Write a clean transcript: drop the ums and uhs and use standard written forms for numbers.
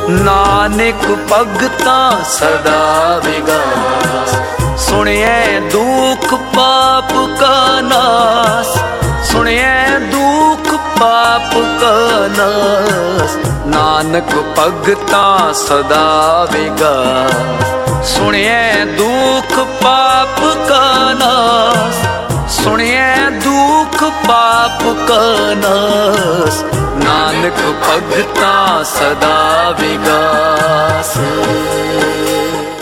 नानक भगतां सदा विगास। सुनिए दुख पाप का नाश, सुनिए दुख पाप का नाश। नानक भगतां सदा विगास। सुनिए दुख पाप का नाश, सुनिए दुख पाप का नाश। नानक भगतां सदा विगास।